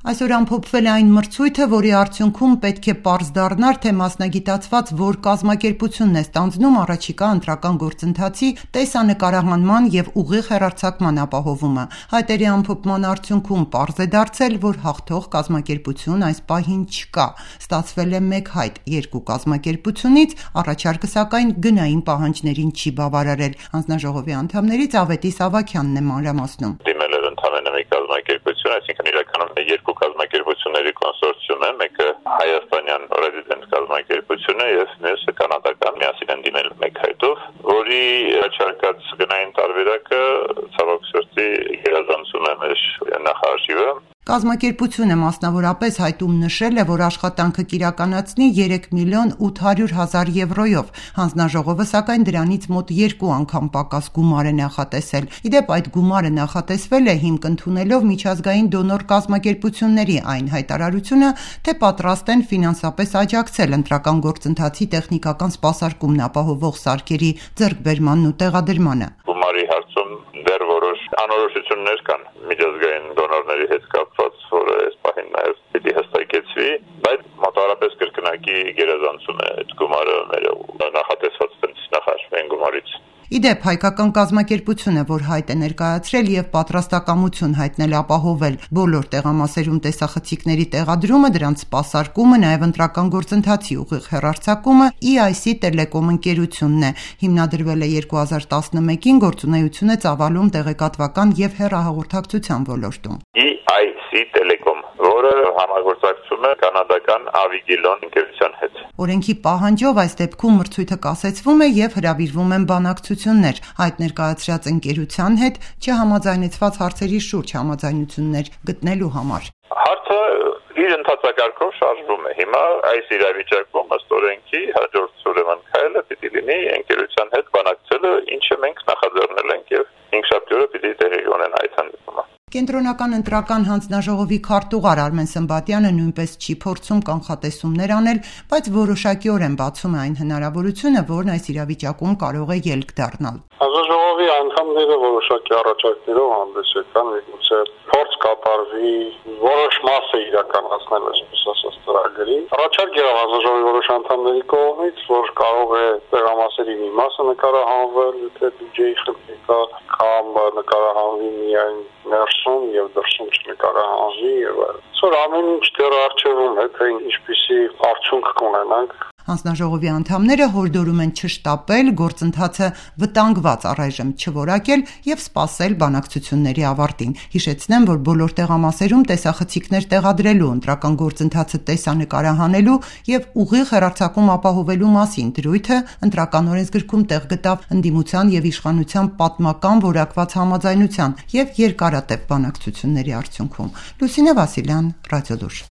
Այսօր ամփոփվել է այն մրցույթը, որի արդյունքում պետք է պարզ դառնար, թե մասնագիտացված որ կազմակերպությունն է ստանձնում առաջիկա ընտրական գործընթացի տեսանկարահանման եւ ուղիղ հեռարձակման ապահովումը։ Հայտերի ամփոփման արդյունքում պարզ է դարձել, որ հաղթող կազմակերպություն այս պահին չկա։ Ստացվել է մեկ հայտ երկու կազմակերպությունից, առաջարկը սակայն գնային պահանջներին չի բավարարել։ Հանձնաժողովի անդամներից Ավետիս Ավագյանն է մանրամասնում։ Այսինքն իրականում երկու կազմակերպությունների կոնսորցիում է, մեկը հայաստանյան ռեզիդենտ կազմակերպություն է եւ մյուսը կանադական, միասին են դիմել մեկ հայտով, որի առաջարկած գնային տարբերակը ցավոք սրտի գերազանցում է մեր նախարարը։ Կազմակերպությունը մասնավորապես հայտում նշել է, որ աշխատանքը կիրականացնի 3.800.000 եվրոյով, հանձնաժողովը սակայն դրանից մոտ 2 անգամ պակաս գումար է նախատեսել։ Իդեպ այդ գումարը նախատեսվել է հիմք ընդունելով միջազգային դոնոր կազմակերպությունների այն հայտարարությունը, թե պատրաստ են ֆինանսապես աջակցել ընտրական գործընթացի տեխնիկական սպասարկումն ապահովող սարքերի ձեռքբերմանն ու տեղադրմանը։ Գումարի հարցում դեռ որոշ անորոշություններ կան միջազգային դոնորների հետ կապված, որը այս պահին նաև պիտի հստակեցվի, բայց մոտավորապես կրկնակի գերազանցում է այդ գումարը մեր նախատեսված նախաշվային գումարից։ Իդեպ հայկական կազմակերպությունը, որ հայտ է ներկայացրել եւ պատրաստակամություն հայտնել ապահովել բոլոր տեղամասերում տեսախցիկների տեղադրումը, դրանց սպասարկումը, նաեւ ընտրական գործընթացի ուղիղ հեռարձակումը EIC Telecom ընկերությունն է։ Հիմնադրվել է 2011-ին, գործունեություն է ծավալում տեղեկատվական եւ հեռահաղորդակցության ոլորտում։ EIC Telecom, որը համագործակցում է կանադական Avigilon ընկերության հետ։ Օրենքի պահանջով այս դեպքում մրցույթը կասեցվում է եւ հրավիրվում են բանակցություններ այդ ներկայացրած ընկերության հետ չհամաձայնեցված հարցերի շուրջ համաձայնություններ գտնելու համար։ Հարցը իր ընթացակարգով շարժվում է։ Հիմա այս իրավիճակում ըստ օրենքի հաջորդ ուրեմն քայլը պիտի լինի ընկերության հետ բանակցելը, ինչը մենք նախաձեռնել ենք եւ 5 շաբթի պիտի տեղի ունենա այդ հանդիպումը։ Կենտրոնական ընտրական հանձնաժողովի քարտուղար Արմեն Սմբատյանը նույնպես չի փորձում կանխատեսումներ անել, բայց որոշակիորեն բացում է այն հնարավորությունը, որն այս իրավիճակում կարող է ելք դառնալ։ Հանձնաժողովի անդամները որոշակի առաջարկներով հանդես եկան, միգուցե փորձ կատարվի որոշ մասը իրականացնել այսպես ասած ծրագրի։ Առաջարկ եղավ հանձնաժողովի որոշ անդամների կողմից, որ կարող է տեղամասերի մի մասը նկարահանվել, եթե բյուջեի խնդիր կա, կամ նկարահանվի միայն ներսում եւ դրսում չնկարահանվի եւ այլն։ Սա ամեն ինչ դեռ արժևում է, թե ինչպիսի արդյունք կունենանք։ Հանձնաժողովի անդամները հորդորում են չշտապել, գործընթացը վտանգված առայժմ չորակել եւ սպասել բանակցությունների ավարտին։ Հիշեցնեմ, որ բոլոր տեղամասերում տեսախցիկներ տեղադրելու, ընտրական գործընթացը տեսանկարահանելու եւ ուղիղ հեռարձակում ապահովելու մասին դրույթը ընտրական օրենսգրքում տեղ գտավ ընդդիմության եւ իշխանության պատմական որակված համաձայնության եւ երկարատև բանակցությունների արդյունքում։ Լուսինե Վասիլյան, Ռադիոլուր։